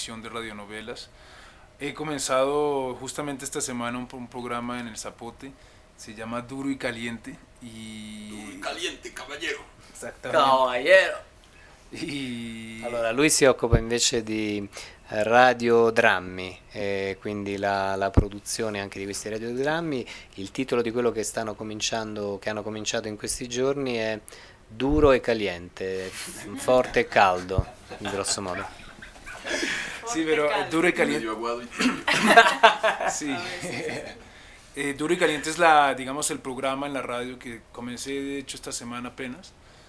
emisión de radionovelas. He comenzado justamente esta semana un programa en el Zapote, se llama Duro y Caliente. Duro y caliente, caballero. Exactamente. Cavaliero. Y Allora, lui si occupa invece di radiodrammi, quindi la produzione anche di questi radiodrammi. Il titolo di quello che stanno cominciando, che hanno cominciato in questi giorni è Duro e Caliente, forte e caldo, in grosso modo. sí, pero Duro y Caliente. Medio aguado y Sí. Duro y Caliente es la, digamos, el programa en la radio que comencé de hecho esta semana apenas.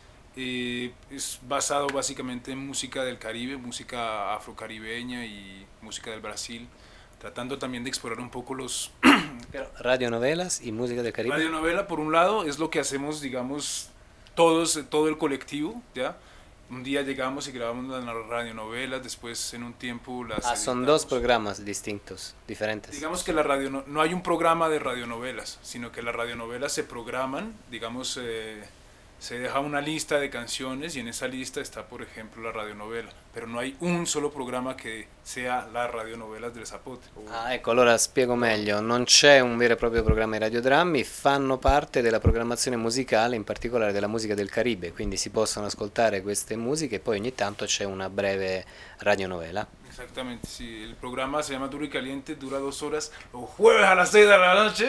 Es basado básicamente en música del Caribe, música afrocaribeña y música del Brasil, tratando también de explorar un poco los Però radionovelas y música del Caribe. radionovela. Por un lado es lo que hacemos, digamos, todos, todo el colectivo, ¿ya? Un día llegamos y grabamos las radionovelas, después en un tiempo las Ah, son editamos. dos programas distintos, diferentes. Digamos que la radio no hay un programa de radionovelas, sino que las radionovelas se programan, digamos, se deja una lista de canciones y en esa lista está, por ejemplo, la radionovela, pero no hay un solo programa che sia las radionovelas del Zapote. Ah, ecco, allora spiego meglio, non c'è un vero e proprio programma di radiodrammi, fanno parte della programmazione musicale, in particolare della musica del Caribe, quindi si possono ascoltare queste musiche e poi ogni tanto c'è una breve radionovela. Exactamente, sí, el programa se llama Duro y Caliente, dura 2 horas, los jueves a las 6 de la noche.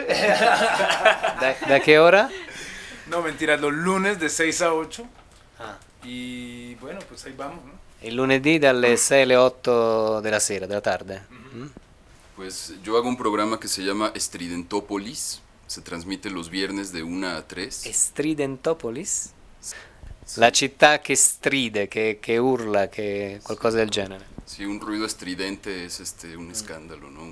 Da che ora? No, mentira, los lunes de 6 a 8. Ah. Y bueno, pues ahí vamos, ¿no? Il lunedì dalle 6 alle 8 della sera, della tarde. Mm? Pues yo hago un programa que se llama Estridentópolis. Se transmite los viernes de 1 a 3. Estridentopolis? La città che stride, che urla, che qualcosa del genere. Sí, un ruido estridente es un escándalo, ¿no?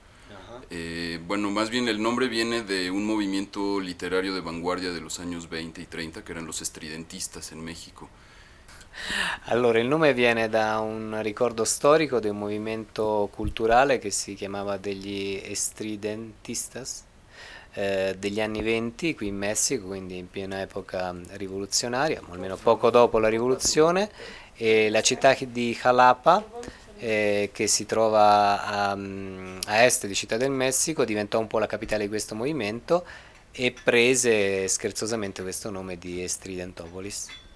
Bueno, más bien el nombre viene de un movimiento literario de vanguardia de los años 20 y 30, que eran los estridentistas en México. Allora, il nome viene da un ricordo storico di un movimento culturale che si chiamava degli estridentistas degli anni 20 qui in Messico, quindi in piena epoca rivoluzionaria, o almeno poco dopo la rivoluzione, e la città di Jalapa, che si trova a est di Città del Messico, diventò un po' la capitale di questo movimento e prese scherzosamente questo nome di Estridentopolis.